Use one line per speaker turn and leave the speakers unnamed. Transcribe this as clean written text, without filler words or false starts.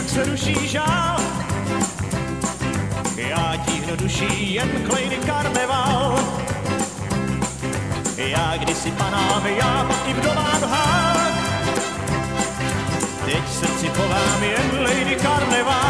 jak se ruší žál. Já tíhnu duší jen k Lady Karneval. Já kdysi panám, já pak i vdovám hák. Teď srdci chovám jen Lady Karneval.